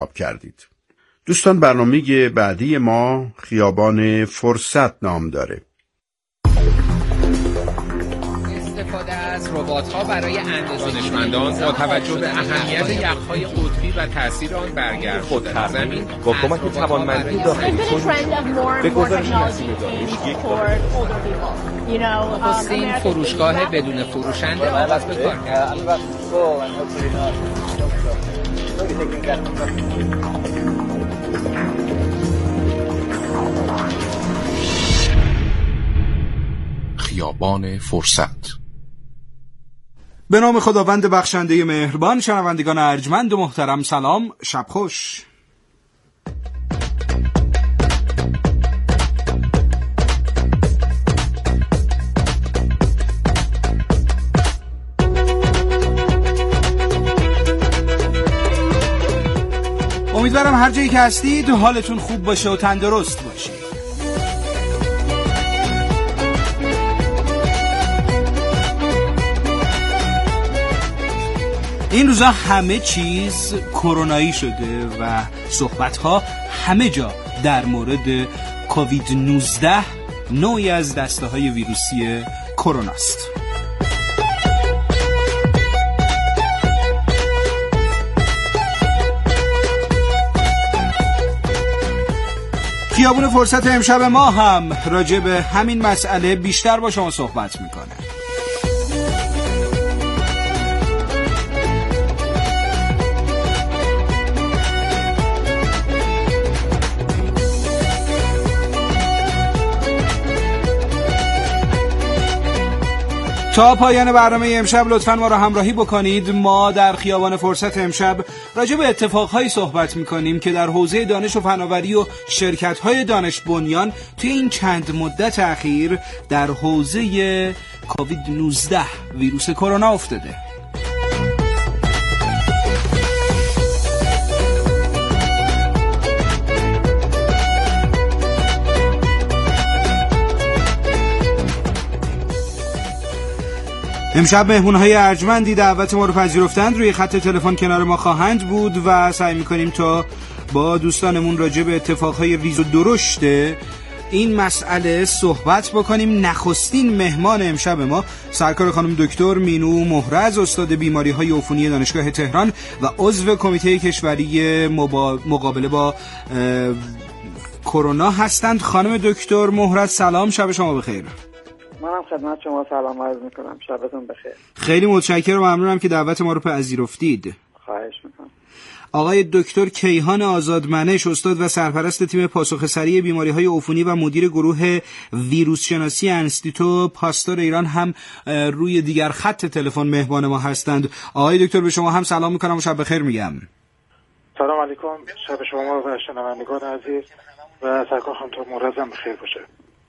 انتخاب کردید. دوستان، برنامه بعدی ما خیابان فرصت نام داره. استفاده از ربات‌ها برای اندازه‌گیری دانشمندان با توجه به اهمیت یخ‌های قطبی و تاثیر آن بر گرد زمین با کمک توانمندی داخلی به گزارش نسیم دانش نخستین فروشگاه بدون فروشنده آغاز به کار کرد. خیابان فرصت. به نام خداوند بخشنده مهربان. شنوندگان ارجمند و محترم سلام، شب خوش. امیدوارم هر جایی که هستید حالتون خوب باشه و تندرست باشید. این روزا همه چیز کرونایی شده و صحبت‌ها همه جا در مورد کووید 19، نوعی از دسته‌های ویروسی کرونا است. خیابون فرصت امشب ما هم راجع به همین مسئله بیشتر با شما صحبت میکنه. تا پایان برنامه امشب لطفاً ما را همراهی بکنید. ما در خیابان فرصت امشب راجع به اتفاقهایی صحبت میکنیم که در حوزه دانش و فناوری و شرکت‌های دانش بنیان توی این چند مدت اخیر در حوزه کووید 19 ویروس کرونا افتاده. امشب مهمونهای ارجمندی دعوت ما رو پذیرفتند، روی خط تلفن کنار ما خواهند بود و سعی می‌کنیم تا با دوستانمون راجع به اتفاقهای ریز و درشت این مسئله صحبت بکنیم. نخستین مهمان امشب ما سرکار خانم دکتر مینو مهرز، استاد بیماری‌های عفونی دانشگاه تهران و عضو کمیته کشوری مقابله با کرونا هستند. خانم دکتر مهرز سلام، شب شما بخیر. منم خدمت شما سلام عرض میکنم، شبتون بخیر. خیلی متشکرم و ممنونم که دعوت ما رو پذیرفتید. خواهش میکنم. آقای دکتر کیهان آزادمنش، استاد و سرپرست تیم پاسخ‌سری بیماری‌های عفونی و مدیر گروه ویروس شناسی انستیتو پاستور ایران هم روی دیگر خط تلفن مهمان ما هستند. آقای دکتر به شما هم سلام میکنم و شب بخیر میگم. سلام علیکم، شب شما و شنوندگان عزیز و سرکار خانم مهرز هم بخیر باشه.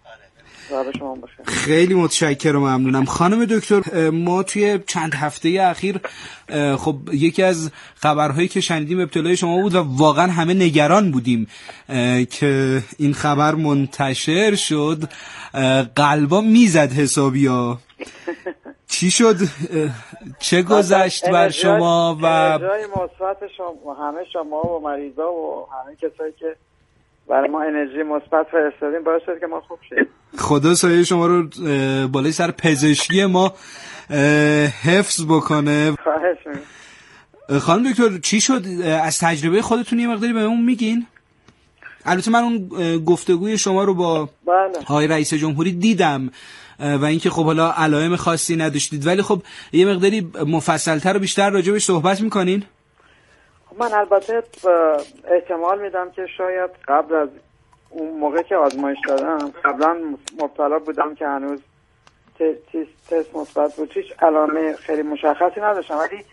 خیلی متشکرم و ممنونم. خانم دکتر، ما توی چند هفته اخیر خب یکی از خبرهایی که شنیدیم ابتلای شما بود و واقعا همه نگران بودیم که این خبر منتشر شد. قلبا میزد حسابیا. چی شد؟ چه گذشت بر شما و انرژی مثبت شما و مریضا و همه کسایی که برای ما انرژی مثبت فرستادین باعث شد که ما خوب شیم. خدا سایه شما رو بالای سر پزشکی ما حفظ بکنه. خواهش می‌کنم. خانم دکتر چی شد؟ از تجربه خودتون یه مقداری بهمون میگین؟ البته من اون گفتگوی شما رو با آقای رئیس جمهوری دیدم و اینکه خب حالا علائم خاصی نداشتید، ولی خب یه مقداری مفصل‌تر و بیشتر راجع بهش صحبت می‌کنین؟ من البته احتمال میدم که شاید قبل از اون موقع که آزمایش دادم قبلا مبتلا بودم که هنوز تست مثبت بود، هیچ علامه خیلی مشخصی نداشتم، ولی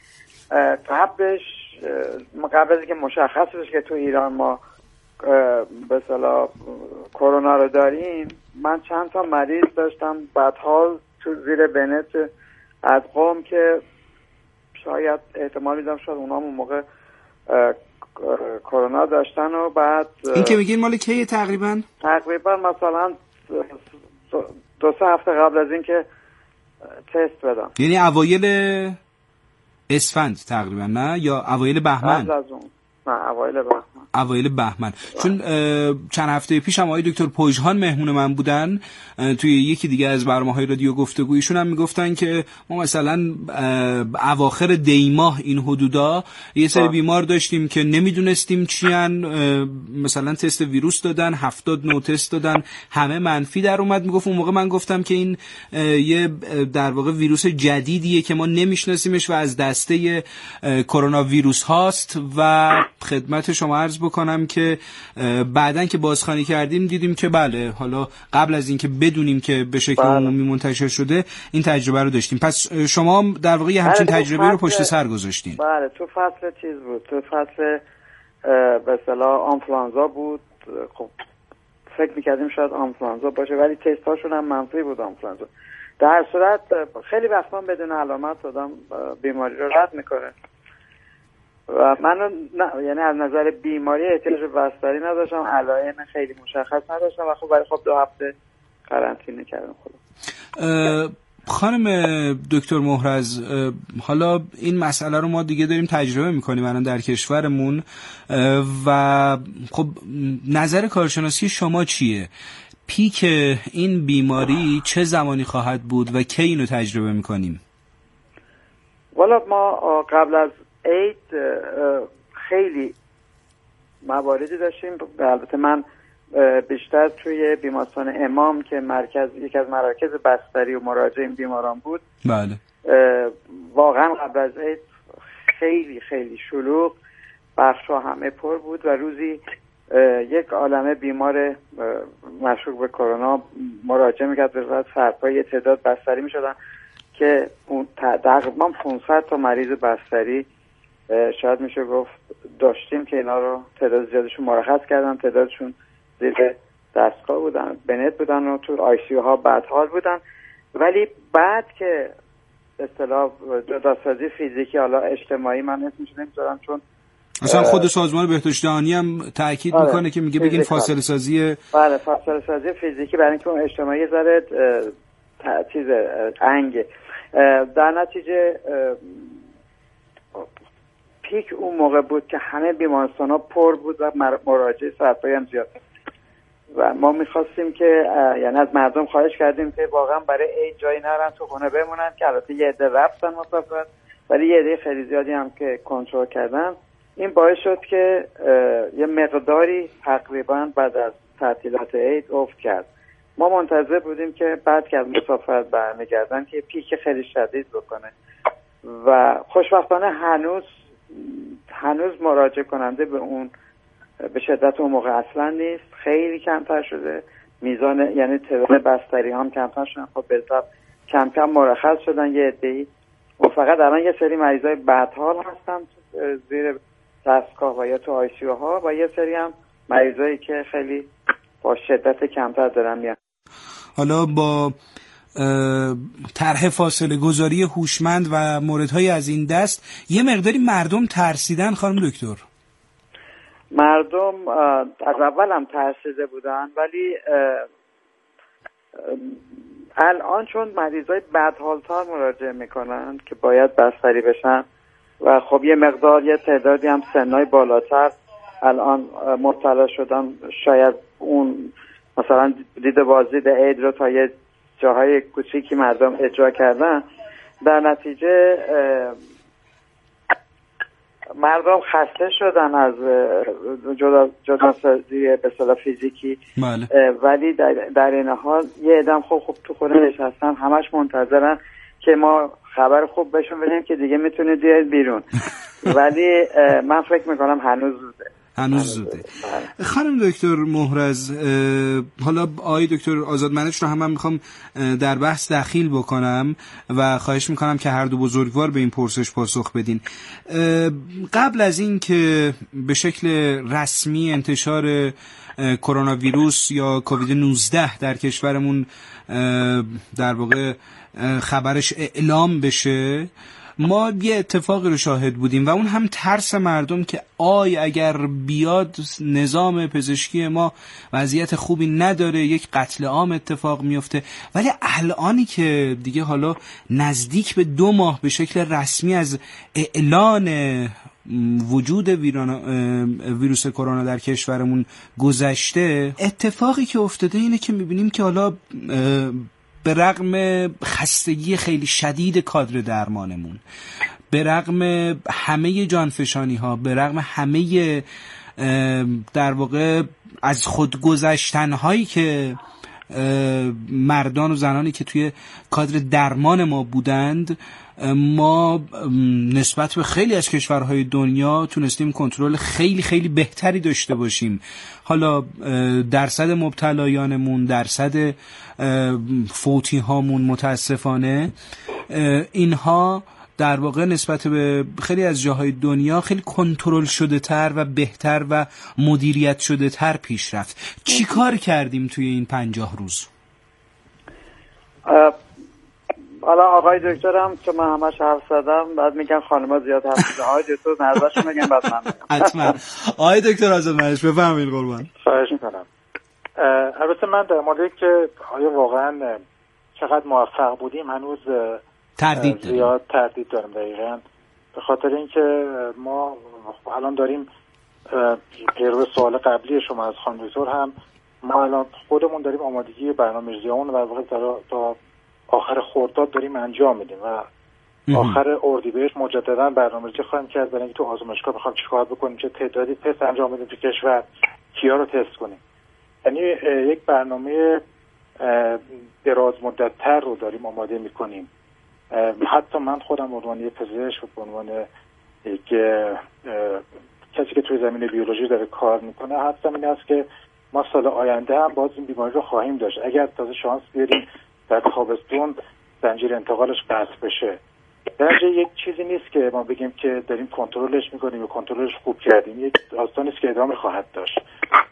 قبل از اینکه مشخص بشه که تو ایران ما به اصطلاح کرونا رو داریم، من چند تا مریض داشتم بعدها تو زیر بنت از قوم که شاید احتمال میدم شاید اونا اون موقع کرونا داشتن و بعد این که میگین مال کیه تقریبا مثلا 2-3 هفته قبل از این که تست بدم، یعنی اوایل اسفند تقریبا، نه یا اوایل بهمن؟ قبل از اون اوایل بهمن. چون چند هفته پیش هم آقای دکتر پژهان مهمون من بودن توی یکی دیگه از برنامه‌های رادیو گفتگو، ایشون هم میگفتن که ما مثلا اواخر دی ماه این حدودا یه سری بیمار داشتیم که نمیدونستیم چیان، مثلا تست ویروس دادن، 70 نوع تست دادن، همه منفی در اومد. میگفت اون موقع من گفتم که این یه در واقع ویروس جدیدیه که ما نمیشناسیمش و از دسته کرونا ویروس هاست و خدمت شما عرض بکنم که بعدن که بازخوانی کردیم دیدیم که بله، حالا قبل از اینکه بدونیم که به شکل عمومی منتشر شده این تجربه رو داشتیم. پس شما در واقع همچین تجربه رو پشت سر گذاشتین. بله، تو فصل چیز بود، تو فصل به اصطلاح آنفلانزا بود. خب فکر می‌کردیم شاید آنفلانزا باشه ولی تستاشون هم منفی بود آنفلانزا. در صورت خیلی وقتا بدون علامت آدم بیماری رو رد میکنه و من یعنی از نظر بیماری احتیاج به بستری نداشتم، علائم خیلی مشخص نداشتم و خب 2 هفته قرنطینه کردم خودم. خانم دکتر محرز، حالا این مسئله رو ما دیگه داریم تجربه میکنیم الان در کشورمون و خب نظر کارشناسی شما چیه؟ پیک این بیماری چه زمانی خواهد بود و کی اینو تجربه میکنیم؟ والا ما قبل از عید خیلی مواردی داشتیم. البته من بیشتر توی بیمارستان امام که یکی از مراکز بستری و مراجع این بیماران بود، بله واقعا قبل از عید خیلی خیلی شلوغ، بخش‌ها همه پر بود و روزی یک عالمه بیمار مشکوک به کرونا مراجعه میکرد به صورت سرپایی. تعداد بستری میشدن که تقریبا 500 تا مریض بستری شاید میشه گفت داشتیم که اینا رو تعداد زیادشون مرخص کردن، تعدادشون زیر دستگاه بودن، بنت بودن و تو آی سی یو ها بدحال بودن. ولی بعد که اصطلاح جداسازی فیزیکی، حالا اجتماعی من اسمش نمیذارم چون اصلا خود سازمان بهداشت جهانی هم تاکید میکنه که میگه بگین فاصله سازی. بله، فاصله سازی فیزیکی برای اینکه اون اجتماعی ذره چیز انگه. در نتیجه پیک اون موقع بود که همه بیمارستان‌ها پر بود و مراجعه سرپایی هم زیاد و ما میخواستیم که یعنی از مردم خواهش کردیم که واقعا برای عید جایی نرن، تو خونه بمونن، که البته یه عده رفتن مسافرت ولی یه عده خیلی زیادی هم که کنترل کردن. این باعث شد که یه مقداری تقریبا بعد از تعطیلات عید افت کرد. ما منتظر بودیم که بعد که از مسافرت برمیگردن که پیک خیلی شدید بکنه و خوشبختانه هنوز مراجعه کننده به اون به شدت اون موقع اصلا نیست، خیلی کمتر شده میزان، یعنی تعداد بستری هم کمتر شدن. خب بالطبع کم کم مرخص شدن یه عده‌ای و فقط الان یه سری مریضای بدحال هستن زیر دستگاه و یا تو آی سی یو ها و یه سری هم مریضایی که خیلی با شدت کمتر دارن میان. حالا با طرح فاصله گذاری هوشمند و موردهای از این دست یه مقداری مردم ترسیدن خانم دکتر. مردم از اول هم ترسیده بودن ولی الان چون مریضای بدحال‌تر مراجعه میکنن که باید بستری بشن و خب یه مقدار یه تعدادی هم سنای بالاتر الان مبتلا شدن، شاید اون مثلا دید بازدید عید رو تا یه جاهای کوچیکی مردم اجرا کردن، در نتیجه مردم خسته شدن از جداسازی به اصطلاح فیزیکی. بله. ولی در این حال یه عدم خب تو خونه نشستن، همش منتظرن که ما خبر خوب بهشون بدیم که دیگه میتونید بیاید بیرون. ولی من فکر میکنم هنوز زوده. خانم دکتر محرز، حالا آقای دکتر آزادمنش رو هم میخوام در بحث دخیل بکنم و خواهش میکنم که هر دو بزرگوار به این پرسش پاسخ بدین. قبل از این که به شکل رسمی انتشار کرونا ویروس یا کووید 19 در کشورمون در واقع خبرش اعلام بشه، ما یه اتفاقی رو شاهد بودیم و اون هم ترس مردم که اگر بیاد نظام پزشکی ما وضعیت خوبی نداره، یک قتل عام اتفاق میفته. ولی الانی که دیگه حالا نزدیک به 2 ماه به شکل رسمی از اعلان وجود ویروس کرونا در کشورمون گذشته، اتفاقی که افتاده اینه که میبینیم که حالا به رغم خستگی خیلی شدید کادر درمانمون، به رغم همه جانفشانی ها، به رغم همه در واقع از خود گذشتن هایی که مردان و زنانی که توی کادر درمان ما بودند، ما نسبت به خیلی از کشورهای دنیا تونستیم کنترل خیلی خیلی بهتری داشته باشیم. حالا درصد مبتلایانمون، درصد فوتی هامون متاسفانه اینها در واقع نسبت به خیلی از جاهای دنیا خیلی کنترل شده تر و بهتر و مدیریت شده تر پیش رفت. چی کار کردیم توی این 50 روز؟ حالا آقای دکتر هم که من همش حرف زدم، بعد میگن خانم‌ها زیاد حرف زدن. آقای دکتر نظرشون بگن بعد من میگم. حتما. آقای دکتر آزادمهش بفرمایید قربان. خواهش میکنم. البته من در مورد که آیا واقعا چقدر موفق بودیم هنوز تردید زیاد تردید دارم. دقیقاً به خاطر اینکه ما الان داریم پیرو سوال قبلی شما از خانم دکتر هم، ما الان خودمون داریم آمادگی برنامه‌ریزیامون و واقعا تا آخر خرداد داریم انجام میدیم و آخر اردیبهشت مجددا برنامه‌ریزی خواهیم کرد برای اینکه تو آزمایشگاه بخوام چیکار بکنیم، چه تعدادی تست انجام بدیم تو کشور، کیا رو تست کنیم. یعنی یک برنامه دراز مدت‌تر رو داریم آماده می‌کنیم. حتی من خودم به عنوان یک پزشک و به عنوان یک کسی که توی زمینه بیولوژی داره کار میکنه، حدسم این است که ما سال آینده هم باز این بیماری رو خواهیم داشت. اگر تازه شانس بیاریم در تابستون زنجیر انتقالش قطع بشه. درجه یک چیزی نیست که ما بگیم که داریم کنترلش میکنیم و کنترلش خوب کردیم. یک داستانی است که ادامه خواهد داشت.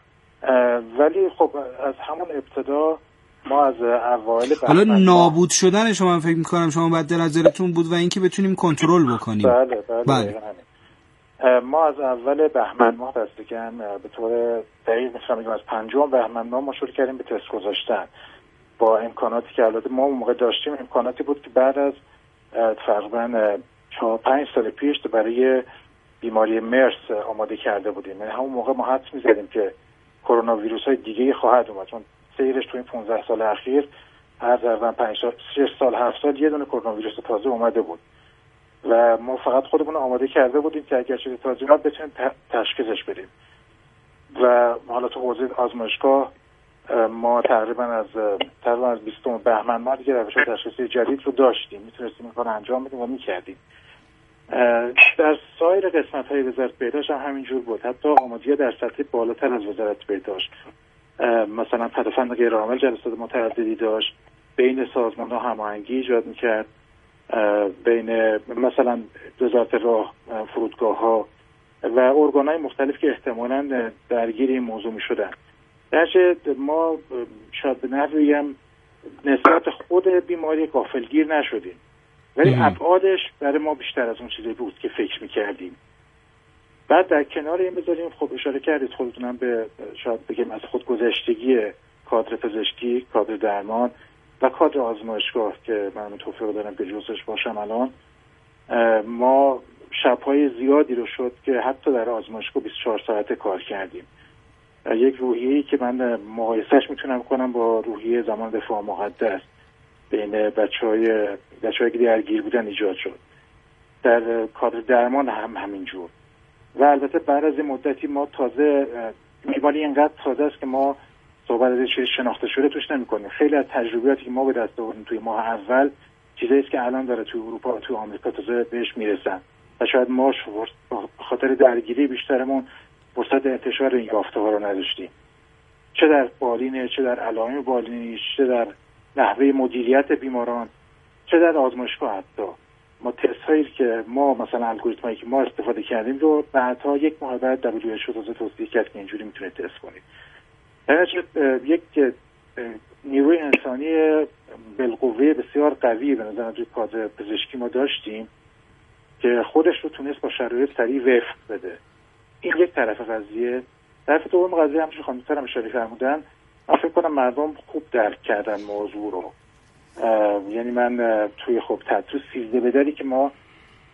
ولی خب از همون ابتدا ما از اوایل حالا نابود شدن شما من فکر میکنم شما باید در نظرتون بود و اینکه بتونیم کنترل بکنیم. بله. ما از اول بهمن ماه دست کم به طور دقیق میتونم بگم از 5 بهمن ماه ما شروع کردیم به تست گذاشتن با امکاناتی که البته ما اون موقع داشتیم. امکاناتی بود که بعد از تقریبا 4-5 سال پیش برای بیماری مرس آماده کرده بودیم. یعنی همون موقع ما حدس می‌زدیم که کرونا ویروس های دیگه خواهد اومد، چون سیرش تو این 15 سال اخیر هر تقریبا 6 سال 7 سال یه دونه کرونا ویروس تازه اومده بود و ما فقط خودمون آماده کرده بودیم که اگر چیزی تازه اومد بتونیم تشخیصش بدیم. و حالا تو حوزه آزمایشگاه ما تقریبا از 20 بهمن ماه دیگه روش تشخیصی جدید رو داشتیم، میتونستیم این کار انجام بدیم و میکردیم. در سایر قسمت‌های وزارت بهداشت هم همینجور بود، حتی آمادگی در سطح بالاتر از وزارت بهداشت. مثلا پدافند غیرعامل جلسات متعددی داشت، بین سازمان‌ها هماهنگی ایجاد می‌کرد، بین مثلا وزارت راه، فرودگاه‌ها و ارگان‌های مختلف که احتمالاً درگیر این موضوع می‌شدن. درچه ما شاید به نحوی بگم نسبت خود بیماری غافلگیر نشدیم، ولی ابعادش برای ما بیشتر از اون چیزی بود که فکر می‌کردیم. بعد در کنار این بذاریم، خب اشاره کردید خودتونم به شاید بگیم از خودگذشتگی کادر پزشکی، کادر درمان و کادر آزمایشگاه که من توفیق دارم که جزوش باشم الان. ما شب‌های زیادی رو شد که حتی در آزمایشگاه 24 ساعته کار کردیم. یک روحیه‌ای که من مقایسهش میتونم کنم با روحیه زمان دفاع مقدس بین بچه‌های که درگیر بودن ایجاد شد. در کادر درمان هم همینجور. و البته بعد از این مدتی ما تازه بیماری اینقدر تازه است که ما صحبت از چیزی شناخته شده توش نمی‌کنیم. خیلی از تجربیاتی که ما به دست آوردیم توی ماه اول چیزایی است که الان داره توی اروپا و توی آمریکا تازه بهش میرسن و شاید ما خاطر درگیری بیشترمون فرصت انتشار این یافته‌ها رو نداشتیم، چه در بالین، چه در علائم بالینی، چه در نحوه مدیریت بیماران، چه در آزمایشگاه. حتی ما تست هایی که ما مثلا الگوریتمایی که ما استفاده کردیم رو بعدها یک ماه بعد WHO تازه توصیه کرد که اینجوری میتونید تست کنید. یعنی یک نیروی انسانی بالقوه بسیار قوی به نظر توی کادر پزشکی ما داشتیم که خودش رو تونست با شرایط سریع وفق بده. این یک طرف قضیه. طرف دوم قضیه همچون خانم دکترم اشاره فرمودن، من فکر کنم مردم خوب درک کردن موضوع رو. یعنی من توی خب تدریس 13 بدری که ما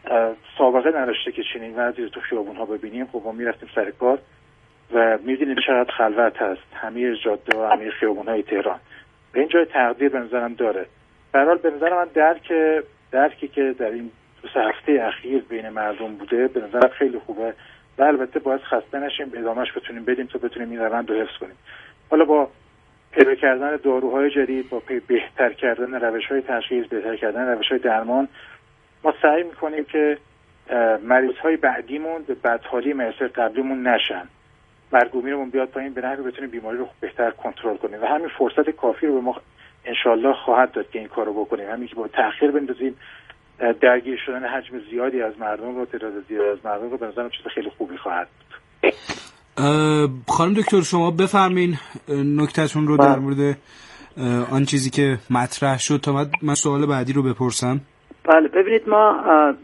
سابقه نداشته که چنین وضعی رو تو خیابون‌ها ببینیم. خب ما میرفتیم سر کار و می‌دیدیم چقدر خلوت هست همه جاده و همه خیابون‌های تهران. به این جای تقدیر به نظرم داره. به هر حال به نظر من درکی که در این 2 هفته اخیر بین مردم بوده به نظر خیلی خوبه و البته باید خسته نشیم، ادامهش بتونیم بدیم تا بتونیم این روند رو حفظ کنیم. حالا با پیدا کردن داروهای جدید، با بهتر کردن روش‌های تشخیص، بهتر کردن روش‌های درمان، ما سعی می‌کنیم که مریض‌های بعدیمون به بدحالی مریض‌های قبلیمون نشن، مرگ و میرمون بیاد پایین، به نحوی بتونیم بیماری رو بهتر کنترل کنیم و همین فرصت کافی رو به ما انشالله خواهد داد که این کارو بکنیم. همین که با تأخیر بندازیم درگیر شدن حجم زیادی از مردم رو، تعداد زیادی از مردم رو، به نظرم چیز خیلی خوبی خواهد بود. خانم دکتر شما بفرمایید نکته‌تون رو در مورد آن چیزی که مطرح شد تا من سوال بعدی رو بپرسم. بله ببینید ما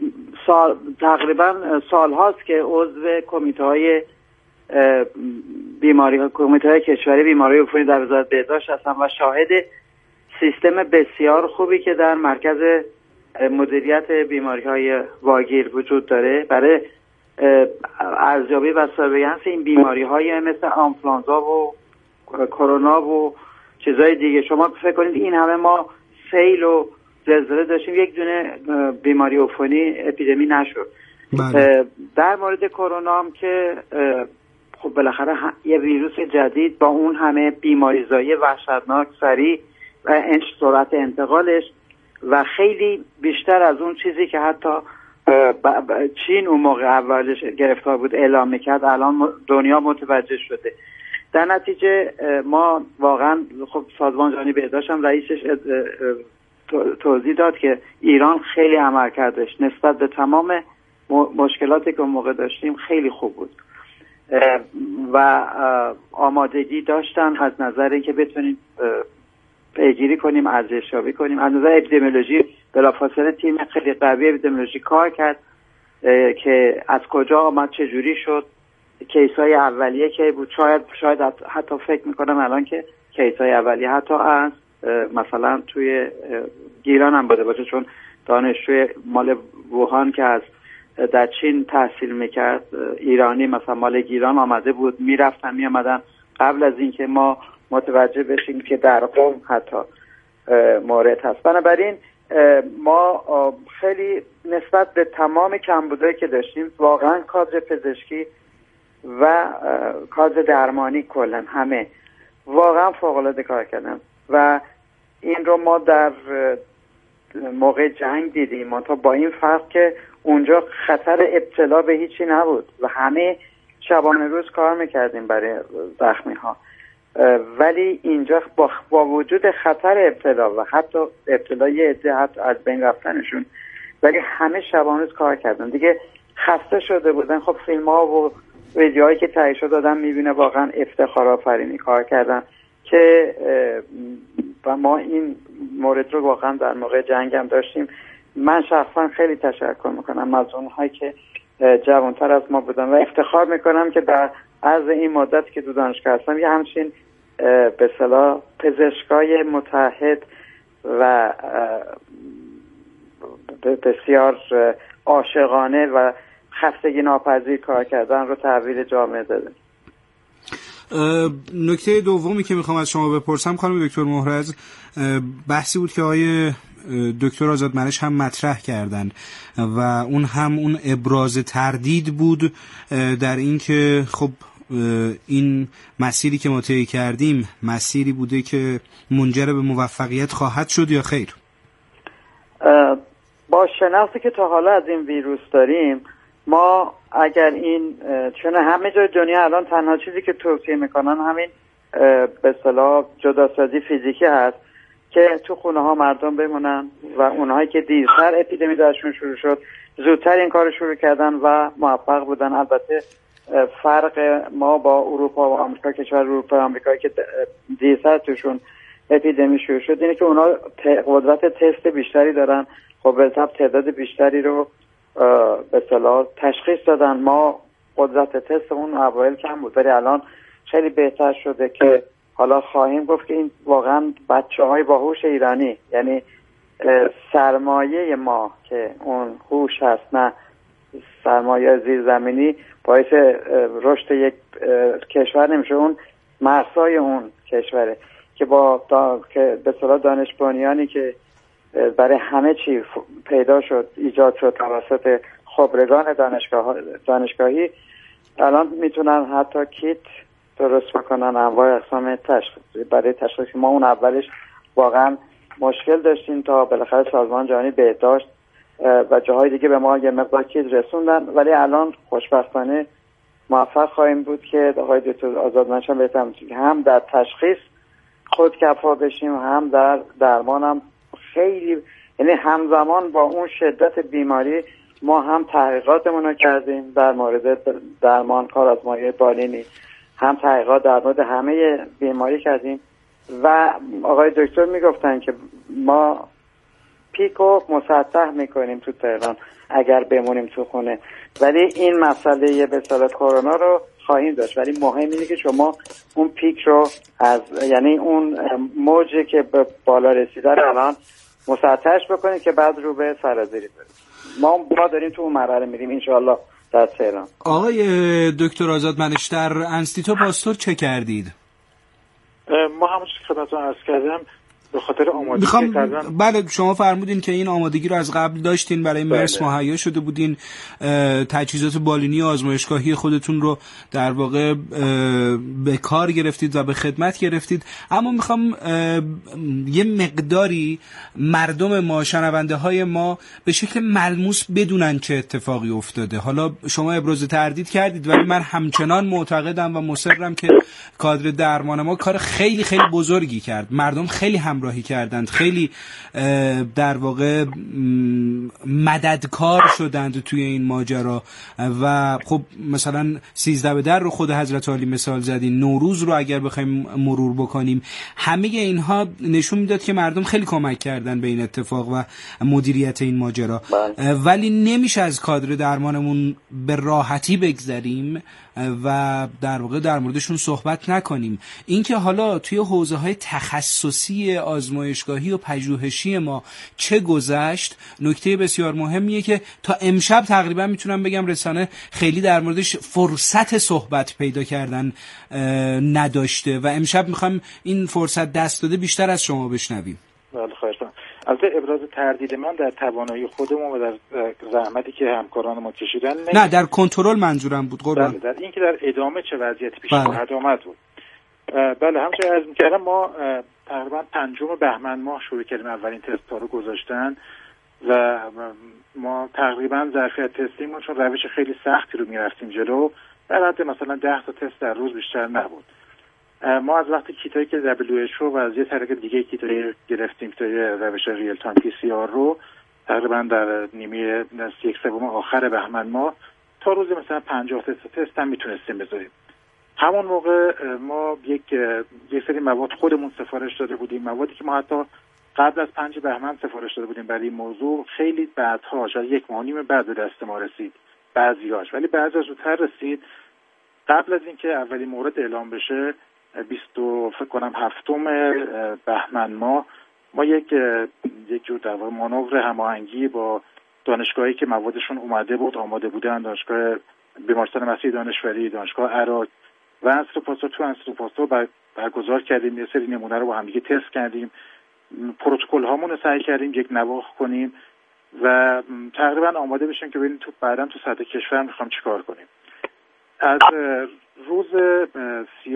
تقریبا سال هاست که عضو کمیته‌های کمیته کشوری بیماری عفونی در وزارت بهداشت هستم و شاهد سیستم بسیار خوبی که در مرکز مدیریت بیماری‌های واگیر وجود داره برای ارزیابی و سرویلنس این بیماری‌های مثل آنفلانزا و کرونا و چیزهای دیگه. شما فکر کنید این همه ما سیل و زلزله داشتیم، یک دونه بیماری عفونی اپیدمی نشد. در مورد کرونا هم که خب بالاخره یه ویروس جدید با اون همه بیماریزایی وحشتناک سریع و سرعت انتقالش و خیلی بیشتر از اون چیزی که حتی چین اون موقع اولش گرفتار بود اعلام میکرد، الان دنیا متوجه شده. در نتیجه ما واقعا خب سازمان جهانی بهداشت هم رئیسش توضیح داد که ایران خیلی عملکردش نسبت به تمام مشکلاتی که اون موقع داشتیم خیلی خوب بود و آمادگی داشتن از نظر اینکه بتونیم پیگیری کنیم، ارزشیابی کنیم. از نظر اپیدمیولوژی بلافاصله تیم خیلی قوی اپیدمیولوژی کار کرد که از کجا آمد، چه جوری شد، کیس‌های اولیه که بود. شاید حتی فکر میکنم الان که کیس‌های اولیه حتی از مثلا توی گیلان هم بوده باشه، چون دانشجوی مال ووهان که از در چین تحصیل میکرد ایرانی مثلا مال گیلان آمده بود، میرفتن میامدن قبل از اینکه ما متوجه بشیم که در قم حتی مورد هست. بنابراین ما خیلی نسبت به تمام کمبودایی که داشتیم واقعا کادر پزشکی و کادر درمانی کلا همه واقعا فوق‌العاده کار کردن و این رو ما در موقع جنگ دیدیم. ما تا با این فرق که اونجا خطر ابتلا به هیچی نبود و همه شبانه روز کار میکردیم برای زخمی ها، ولی اینجا با وجود خطر ابتلا و حتی ابتلای عده حتی از بین رفتنشون، ولی همه شبانه روز کار کردن دیگه، خسته شده بودن. خب فیلم ها و ویدیوهایی که تهیه شده آدم میبینه واقعا افتخار آفرینی کار کردن که و ما این مورد رو واقعا در موقع جنگ هم داشتیم. من شخصا خیلی تشکر میکنم از اونهایی که جوانتر از ما بودن و افتخار میکنم که در عرض این مدت که تو دانشگاه هستم یه همچین به اصطلاح پزشکای متحد و بسیار عاشقانه و خستگی ناپذیر کار کردن رو تحویل جامعه داده. نکته دومی که میخوام از شما بپرسم خانم دکتر مهرز، بحثی بود که آقای دکتر آزادمنش هم مطرح کردن و اون هم اون ابراز تردید بود در این که خب این مسیری که ما طی کردیم مسیری بوده که منجر به موفقیت خواهد شد یا خیر؟ با شناختی که تا حالا از این ویروس داریم ما اگر این چون همه جای دنیا الان تنها چیزی که توصیه میکنن همین به اصطلاح جداسازی فیزیکی هست که تو خونه ها مردم بمونن و اونهایی که دیرتر اپیدمی درشون شروع شد زودتر این کار شروع کردن و موفق بودن. البته فرق ما با اروپا و آمریکا، کشور اروپا و آمریکایی که دیرتر توشون اپیدمی شروع شد اینه که اونا قدرت تست بیشتری دارن، خب به حساب تعداد بیشتری رو به اصطلاح تشخیص دادن. ما قدرت تست اون اوایل کم بود ولی الان خیلی بهتر شده که حالا خواهیم گفت که این واقعا بچه‌های باهوش ایرانی، یعنی سرمایه ما که اون هوش هست، نه سرمایه زیرزمینی، باعث رشد یک کشور نمیشه. اون مرزهای اون کشوره که که به اصطلاح دانش بنیانی که برای همه چی پیدا شد، ایجاد شد توسط خبرگان دانشگاهی، الان میتونن حتی کیت درست بکنن، انواع اقسام برای تشخیص. ما اون اولش واقعا مشکل داشتیم تا بالاخره سازمان جهانی بهداشت و جاهای دیگه به ما یه مقدار کیت رسوندن، ولی الان خوشبختانه موفق خواهیم بود که آقای دکتر آزادمنشان بهتر هم در تشخیص خودکفا بشیم، هم در درمان. هم خیلی، یعنی همزمان با اون شدت بیماری ما هم تحقیقاتمون رو کردیم در مورد درمان کارآزمایی بالینی، هم تحقیقات در مورد همه بیماری کردیم و آقای دکتر میگفتن که ما پیکو مسطح میکنیم تو تهران اگر بمونیم تو خونه، ولی این مسئله به اصطلاح کرونا رو خواهیم داشت. ولی مهم اینه که شما اون پیک رو یعنی اون موجی که به بالا رسیده رو الان مسطحش بکنید که بعد رو به سرازیری برید. ما داریم تو اون مرحله میریم انشاءالله در تهران. آقای دکتر آزادمنش، در انستیتو پاستور چه کردید؟ ما همونش که خدمتتون عرض کردم به خاطر آمادگی کردن. بله، شما فرمودین که این آمادگی رو از قبل داشتین، برای مرس مهیا شده بودین، تجهیزات بالینی آزمایشگاهی خودتون رو در واقع به کار گرفتید و به خدمت گرفتید. اما میخوام یه مقداری مردم ما، شنونده های ما به شکل ملموس بدونن چه اتفاقی افتاده. حالا شما ابراز تردید کردید، ولی من همچنان معتقدم و مصرم که کادر درمان ما کار خیلی خیلی بزرگی کرد. مردم خیلی همراهی کردند، خیلی در واقع مددکار شدند توی این ماجرا و خب مثلا 13 به در رو خود حضرت عالی مثال زدین، نوروز رو اگر بخوایم مرور بکنیم، همه اینها نشون میداد که مردم خیلی کمک کردن به این اتفاق و مدیریت این ماجرا. ولی نمیشه از کادر درمانمون به راحتی بگذریم و در واقع در موردشون صحبت نکنیم. اینکه حالا توی حوزه‌های تخصصی آزمایشگاهی و پژوهشی ما چه گذشت، نکته بسیار مهمیه که تا امشب تقریبا میتونم بگم رسانه خیلی در موردش فرصت صحبت پیدا کردن نداشته و امشب میخوایم این فرصت دست داده بیشتر از شما بشنویم. بله، خواهش می‌کنم. البته ابراز تردید من در توانایی خودمون و در زحمتی که همکاران ما کشیدن نه، در کنترل منظورم بود قربان. بله، در این که در ادامه چه وضعیتی پیش خواهد آمد بود. بله، همچنین عرض می‌کردم ما تقریبا 5 بهمن ماه شروع کردیم اولین تست‌ها رو گذاشتن و ما تقریبا ظرفیت تستیمون چون روش خیلی سختی رو می‌رفتیم جلو، در حد مثلا 10 تا تست در روز بیشتر نبود. ما از وقتی کیتایی که WHO و از یه طریق دیگه کیتایی گرفتیم تا روش ریل تایم PCR رو تقریبا در نیمه یک سوم آخر بهمن ماه تا روز مثلا 50 تست هم میتونستیم بذاریم. همون موقع ما یک سری مواد خودمون سفارش داده بودیم، موادی که ما حتی قبل از 5 بهمن سفارش داده بودیم برای این موضوع، خیلی بعدها شاید 1 ماه و نیم بعد به دست ما رسید بعضیاش، ولی بعضی زودتر رسید. قبل از اینکه اولین مورد اعلام بشه 20 فکر کنم 7 بهمن ما یک جور در واقع مانور هماهنگی با دانشگاهی که موادشون اومده بود آماده بودن، دانشگاه بیمارستان مسیح دانشوری، دانشگاه عراق و انستروپاستور برگزار کردیم. یه سری نمونه رو با هم دیگه تست کردیم، پروتکل هامون رو سعی کردیم یک نواخت کنیم و تقریبا آماده بشیم که ببینیم تو بعداً تو سطح کشور میخوام چیکار کنیم. از روز 30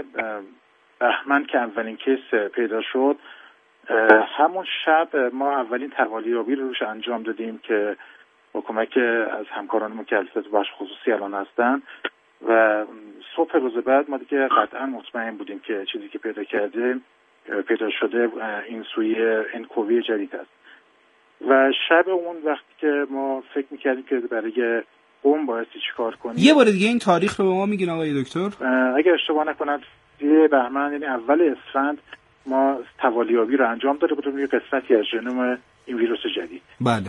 بهمن که اولین کیس پیدا شد، همون شب ما اولین توالیابی رو روش انجام دادیم که با کمک از همکارانمون که البته تو بخش خصوصی الان هستن و صبح روز بعد ما دیگه قطعا مطمئن بودیم که چیزی که پیدا شده این سویه NCOV جدید است. و شب اون وقتی که ما فکر میکردیم که برای قم بایستی چیکار کنیم، یه بار دیگه این تاریخ رو به ما میگین آقای دکتر؟ اگر اشتباه نکنم 30 بهمن یعنی اول اسفند ما توالیابی رو انجام داده بودیم روی قسمتی از ژنوم این ویروس جدید. بله.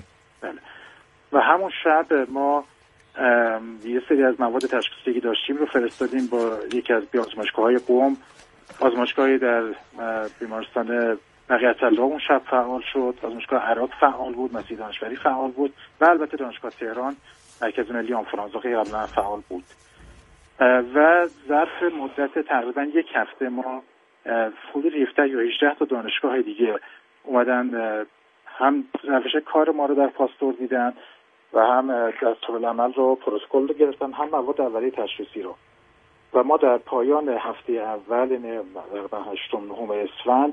و همون شب ما یه سری از مواد تشخیصی که داشتیم رو فرستادیم با یکی از آزمایشگاه‌های قم، آزمایشگاهی در بیمارستان بقیت الله اون شب فعال شد، آزمایشگاه عراق فعال بود، مسیح دانشوری فعال بود و البته دانشگاه تهران مرکز ملی آنفولانزا که قبلا فعال بود. و ظرف مدت تقریبا یک هفته ما حدود 17 یا 18 تا دانشگاه دیگه اومدن هم روش کار ما رو در پاستور دیدن و هم دستورالعمل رو پروتکل رو گرفتن، هم مواد اولیه تشخیصی رو. و ما در پایان هفته اول تقریبا 8-9 اسفند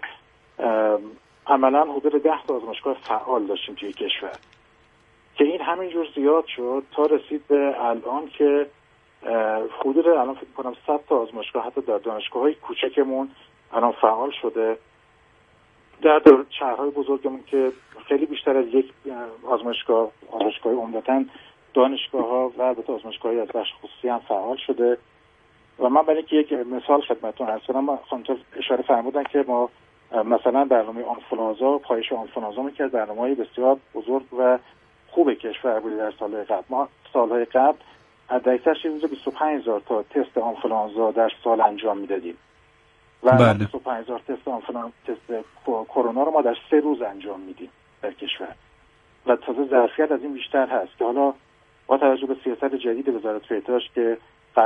عملا حدود 10 تا آزمایشگاه فعال داشتیم توی کشور که این همینجور زیاد شد تا رسید به الان که حدود الان فکر کنم 100 تا آزمایشگاه حتی در دانشگاه‌های کوچکمون الان فعال شده. در شهرهای بزرگمون که خیلی بیشتر از یک آزمایشگاه عمدتاً دانشگاه‌ها و البته آزمایشگاه‌های از بخش خصوصی هم فعال شده. و من برای اینکه یک مثال خدمتتون عرض کنم، خانم اشاره فرمودن که ما مثلا برنامه آنفولانزا، پایش آنفولانزا که برنامه‌های بسیار بزرگ و خوب کشور بود در سال‌های قبل. ما سال‌های قبل حداکثر 25000 تا تست آنفولانزا در سال انجام میدادیم و 25000 تست آنفولانزا، تست کرونا رو ما در 3 روز انجام میدیم در کشور و تازه ظرفیت از این بیشتر هست که حالا با توجه به سیاست جدید وزارت بهداشت که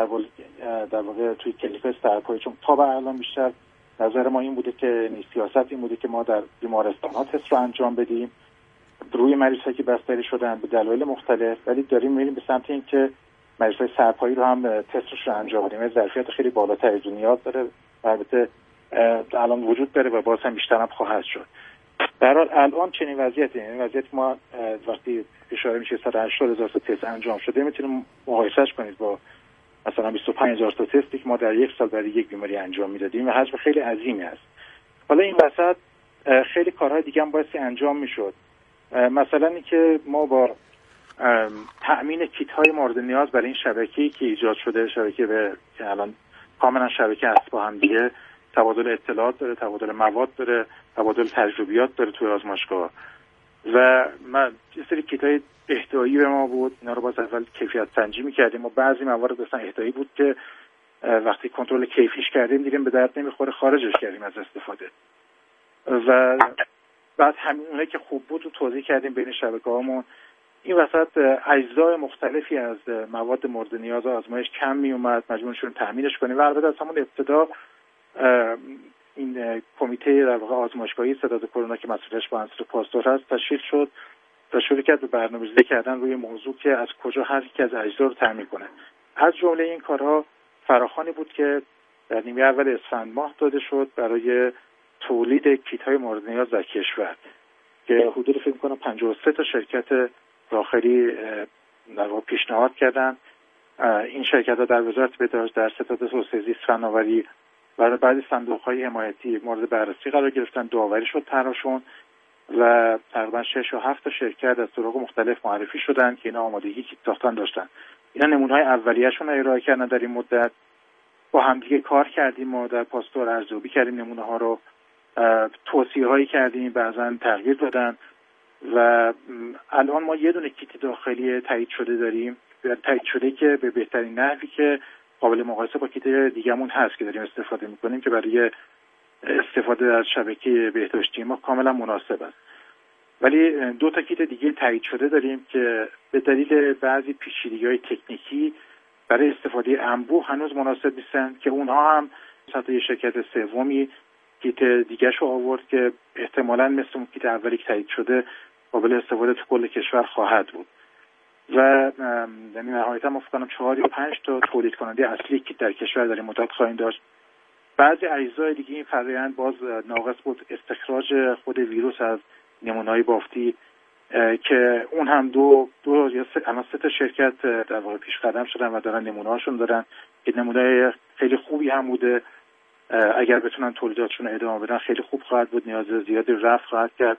در واقع توی کلیفه سرپایی، چون تا به الان بیشتر نظر ما این بوده که سیاست این بوده که ما در بیمارستان‌ها تست رو انجام بدیم روی مریضایی که بستری شدن به دلایل مختلف، ولی داریم میریم به سمت این که مریضای سرپایی رو هم تستش رو انجام بدیم. ظرفیت خیلی بالاتری از نیاز داره، البته الان وجود داره و باز هم بیشتر هم خواهد شد. در حال الان چنین وضعیتی، یعنی وضعیت ما وقتی اشاره میشه 180,000 تا تست انجام شده، میتونیم مقایسهش کنید با مثلا 25000 تا تستی که ما در یک سال برای یک بیماری انجام میدادیم و حجم خیلی عظیمی است. حالا این وسط خیلی کارهای دیگه هم بایستی انجام میشد، مثلا اینکه ما با تأمین کیت های مورد نیاز برای این شبکه‌ای که ایجاد شده، شبکه به که الان کاملا شبکه است با هم دیگه، تبادل اطلاعات داره، تبادل مواد داره، تبادل تجربیات داره توی آزمایشگاه و ما یه سری کیت های اهدایی به ما بود، اینا رو باز اول کیفیت سنجی می‌کردیم و بعضی موارد مثلا اهدایی بود که وقتی کنترل کیفیش کردیم دیدیم به درد نمیخوره، خارجش کردیم از استفاده و بعد همین اونایی که خوب بود رو توزیع کردیم بین شبکه‌هامون. این وسط اجزای مختلفی از مواد مورد نیاز آزمایش کم می اومد، مجبور شدیم تامینش کنیم و البته از همون ابتدا این کمیته در واقع آزمایشگاهی ستاد کرونا که مسئولیتش با عنصر پاستور هست تشکیل شد و شروع کرد به برنامه‌ریزی کردن روی موضوع که از کجا هر یک از اجزا رو تامین کنه. از جمله این کارها فراخوانی بود که در نیمه اول اسفند ماه داده شد برای تولید کیت‌های مورد نیاز در کشور که حدود فکر می‌کنم 53 تا شرکت داخلی در واقع پیشنهاد کردن. این شرکت‌ها در وزارت بهداشت، در ستاد توسعه زیست فناوری و بعضی صندوق‌های حمایتی مورد بررسی قرار گرفتن، داوری شد طرحشون و تقریبا 6 یا 7 تا شرکت از طرق مختلف معرفی شدن که اینا آمادگی کیت ساختن داشتن. اینا نمونه‌های اولیه‌شون رو ارائه کردن در این مدت. با هم دیگه کار کردیم، ما در پاستور ارزیابی کردیم نمونه‌ها رو، توصیه‌هایی کردیم، بعضن تغییر دادن و الان ما یه دونه کیت داخلی تایید شده داریم، تایید شده که به بهترین نحوی که قابل مقایسه با کیت دیگه‌مون هست که داریم استفاده می‌کنیم که برای استفاده از شبکه بهداشتی ما کاملا مناسب است. ولی 2 تا کیت دیگه تایید شده داریم که به دلیل بعضی پیچیدگی‌های تکنیکی برای استفاده انبوه هنوز مناسب نیستن که اونها هم مثلا شرکت سومی کیت دیگه‌شو آورد که احتمالاً مثل اون کیت اولی که تایید شده قابل استفاده تو کل کشور خواهد بود و در نهایت ما فکر کنم 4 یا 5 تا تولید کننده اصلی کیت در کشور در این مدت خواهیم داشت. بعضی اجزای دیگه این فرآیند باز ناقص بود، استخراج خود ویروس از نمونه‌های بافتی که اون هم دو یا سه تا شرکت در واقع پیش قدم شدن و دارن نمونه‌هاشون دارن که نمونه خیلی خوبی هم بوده. اگر بتونن تولیداتشون رو ادامه بدن خیلی خوب خواهد بود، نیاز زیادی رفع خواهد کرد.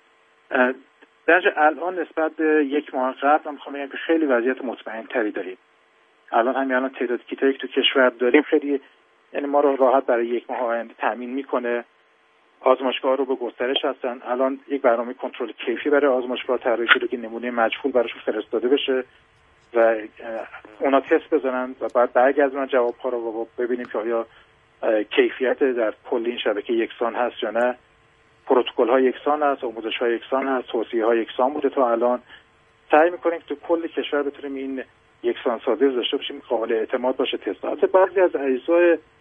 در الان نسبت به یک ماه قبل من می‌خوام بگم که خیلی وضعیت مطمئن‌تری داریم. الان تعداد کیتایی که تو کشور داریم خیلی، یعنی ما رو راحت برای یک ماه آینده تامین میکنه. آزمایشگاه رو به گسترش هستن. الان یک برنامه کنترل کیفی برای آزمایشگاه طراحی شده که نمونه مجهول براشون فرستاده بشه و اونا تست بزنن و بعد برگردونن جواب‌ها رو و ببینیم که آیا کیفیت در کل این شبکه یکسان هست یا نه. پروتکل‌ها یکسان است، آموزش‌ها یکسان است، توصیه‌ها یکسان بوده تا الان. سعی می‌کنیم تو کل کشور بتونیم این یکسان سازی داشته باشیم، قابل اعتماد باشه تست. البته بعضی از اجزای